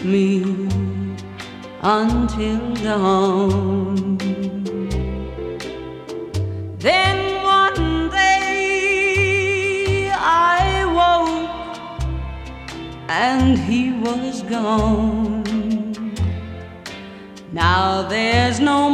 me until dawn. Then one day I woke and he was gone. Now there's no